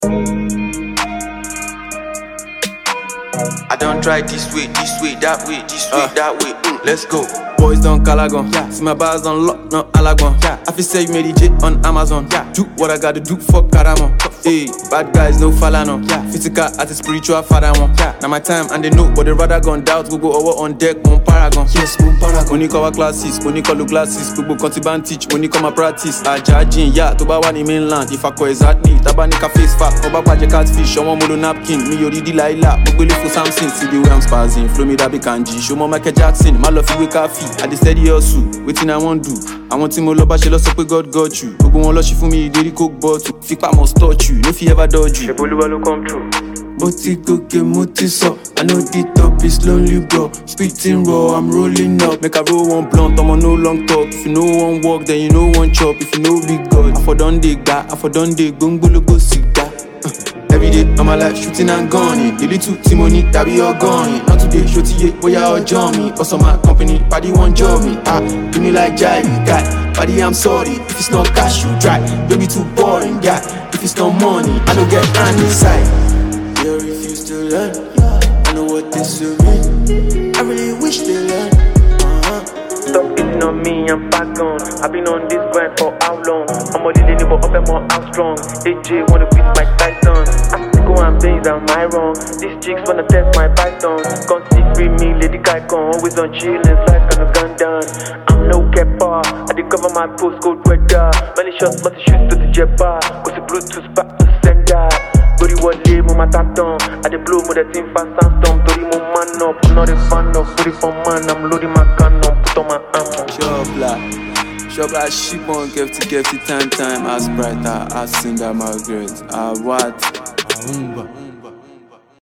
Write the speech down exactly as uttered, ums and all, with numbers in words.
I don't try this way, this way, that way, this way, uh, that way. Mm, let's go. Boys don't calagon. Yeah. See my bars on lock, no alagon. Yeah. I feel say you made it J on Amazon. Yeah. Do what I gotta do, fuck Karamo. Hey, bad guys no falano. Yeah. Physical at a spiritual father one. Yeah. Now my time and they know, but they rather gone doubt. We go over on deck, mon paragon. Yes, mon paragon. Money cover classes, money color glasses. People contiban teach, money come a practice. I judging, yeah, to buy the mainland. If I call exactly, tabanika face fat. Oba paje catfish, show one modo napkin. Me yori di laila, but for Samson. See the way I'm spazzing, flow me that be kanji. Show more Michael Jackson, my love you wake up feet. I just steady hustle, waiting I won't do. I want him all up, she lost up with God got you. Go on, she for me, did he cook bottle. Fipa must touch you, no fear ever dodge you. Sheboluwa come true. Moti go get moti so. I know the top is lonely bro. Spitting raw, I'm rolling up. Make a roll one blunt, I'm on no long talk. If you know one walk, then you know one chop. If you know big God, I for done dig that, I for done dig, gungbolo go cigar. Every day, I'm alive, shooting and gunning. The little Timony, that be all gone. Not today, shooty it, boy, you all join me. Also my company, party won't join me. Ah, give me like jive, guy. Buddy, I'm sorry. If it's not cash, you dry. Don't be too boring, guy. If it's not money, I don't get hand inside. They refuse to learn. I know what this will mean. I really wish they learn. Uh-huh. Stop beating on me, I'm back on. I've been on this grind for how long? I'm only living but up and more out strong. A J wanna beat my Tyson. Go and things, am I wrong? These chicks wanna test my python. Can't see free me, Lady Kaikon. Always on chillin', like on a gun down. I'm no kepper, I did cover my postcode weather. Many shots, but the shoes to the jet bar. Cause the Bluetooth back to sender. Tori wale mo mataton. I dey blow mo the team fast sandstorm. Tori mo man up, I'm not a fan of. Sorry for man, I'm loading my cannon. Put on my arm. Shop like, shop like sheep on Kefty Kefty time time. As brighter, as Cinder Margaret. Ah what? Umba.